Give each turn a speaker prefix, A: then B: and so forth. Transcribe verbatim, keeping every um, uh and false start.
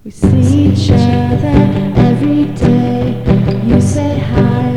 A: We see each other every day. You say hi.